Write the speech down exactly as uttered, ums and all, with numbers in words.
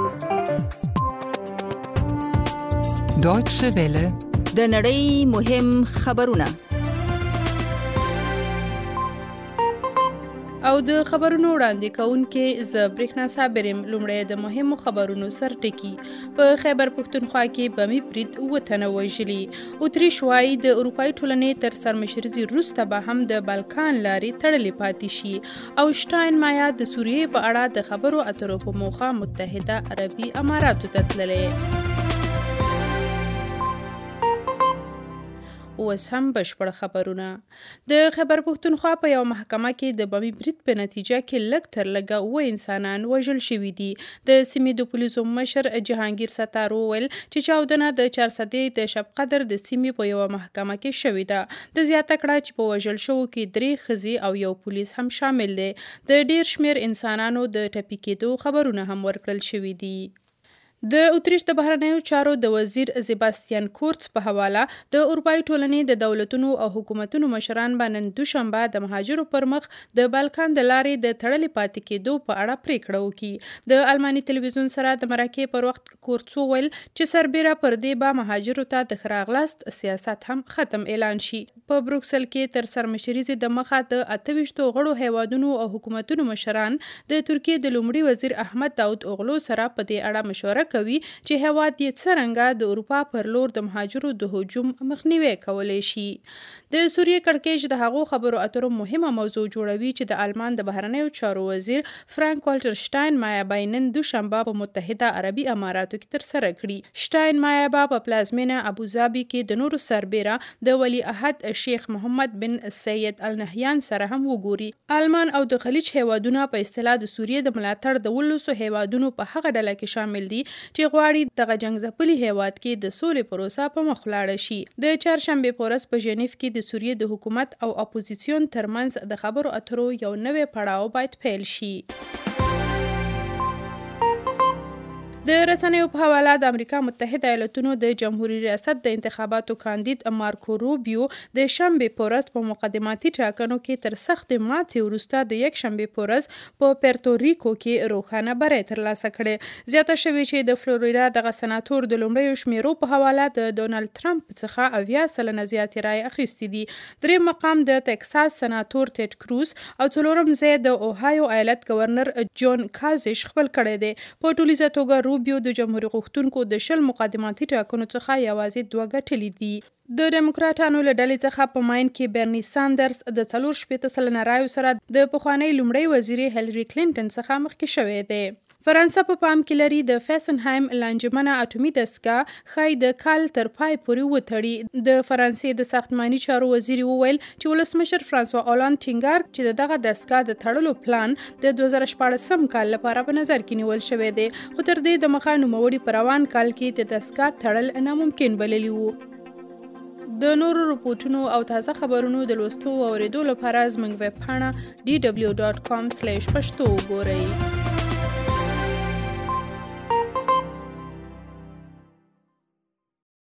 Deutsche Welle. د نړۍ مهم خبرونه او د خبرونو وړاندې کوونکې ز برېښنا صابریم. لومړی د مهمو خبرونو سر ټکی. په خیبر پښتونخوا کې بمي برید اووه تنه وژلي. اتریش وایي د اروپایي ټولنې تر سرمشرۍ وروسته به هم د بالکان لارې تړلې پاتې شي. او شټاین مایا د سوریې په اړه د خبرو اترو په موخه متحده عربي اماراتو ته تللی. اوس هم بشپړ خبرونه. د خیبر پښتونخوا په یو محکمه کې د بمي برید په نتیجه کې لږ تر لږه اووه انسانان وژل شوي دي. د سیمې د پولیسو مشر جهانگیر ستار وویل چې چاودنه د چارسدې د شب قدر د سیمې په یوه محکمه کې شوې ده. د زیاته کړه چې په وژل شوو کې درې ښځې او یو پولیس هم شامل دی. د ډیر شمیر انسانانو د ټپي کېدو خبرونه هم ورکړل شوي دي. د اتریش د بهرنیو چارو د وزیر زیباستیان کورتس په حواله د اروپایي ټولنې د دولتونو او حکومتونو مشران به نن دوشنبه د مهاجرو پر مخ د بالکان د لارې د تړلې پاتې کېدو په اړه پریکړه وکړي. د الماني تلویزیون سره د مرکې پر وخت کورتس وویل چې سربیره پر دې به مهاجرو ته د ښه راغلاست سیاست هم ختم اعلان شي. په بروکسل کې تر سرمشرۍ د مخه د اته ویشتو غړو هیوادونو او حکومتونو مشران د ترکیې د لومړي وزیر احمد داود اوغلو سره په دې اړه مشوره کوي چې هیواد یې څرنګه د اروپا پر لور د مهاجرو د هجوم مخنیوي کولی شي. د سوریې کړکېچ د هغو خبرو اترو مهمه موضوع جوړوي چې د آلمان د بهرنیو چارو وزیر فرانک والټر شټاین مایا نن دوشنبه په متحده عربي اماراتو کې ترسره کړي. شټاین مایا په پلازمینه ابوظبي کې د نورو سربیره د ولی عهد شیخ محمد بن سید النهیان سره هم وګوري. آلمان او د خلیج هیوادونه په اصطلاح د سوریې د ملاتړ د ولسو هیوادونو په هغه ډله کې شامل دي چې غواړي دغه جنگ ځپلي هیواد کې د سولې پروسه په مخ لاړه شي. د چهارشنبې په ورځ په ژنیف کې د سوریې د حکومت او اپوزیسیون ترمنځ د خبرو اترو یو نوی پړاو باید پیل شي. د رسنیو په حواله د امریکا متحده ایالاتونو د جمهوریت ریاست د انتخاباتو کاندید مارکو روبیو د شنبې په ورځ په مقدماتي ټاکنو کې تر سختې ماتې وروسته د یک شنبې په ورځ په پورتوریکو کې روښانه بری ترلاسه کړې. زیاته شوې چې د فلوریدا دغه سناتور د لومړیو شمیرو په حواله د ډونالد ټرمپ څخه اویا سلنه زیاتې رایې اخیستې دي. دریم مقام د ټکساس سناتور ټیډ کروز او څلورم ځای د اوهایو ایالت گورنر جون کازیش خپل کړی دی. په ټولیزه توګه روبیو د جمهوریت غوښتونکو د شل مقدماتي ټاکنو څخه یوازې دوه ګټلې دي. د ډیموکراټانو له ډلې څخه په ماین کې برني ساندرز د څلور شپېته سلنه رایو سره د پخوانۍ لومړۍ وزیرې هیلري کلینټن څخه مخکې شوی دی. فرانسه په پام کې لري د فیسنهایم لانجمنه اټومي دستګاه ښایي د کال تر پای پورې وتړي. د فرانسې د ساختماني چارو وزیر وویل چې ولسمشر فرانسوا اولاند ټینګار چې دغه دستګاه د تړلو پلان د دوه زره شپاړسم کال لپاره په نظر کې نیول شوی دی، خو تر دې دمخه نوموړي په روان کال کې د دستګاه تړل ناممکن بللی وو. د نورو رپورټونو او تازه خبرونو د لوستو او اورېدو لپاره زموږ ویب پاڼه ډي ډبلیو ډاټ کام سلیش پښتو وګورئ.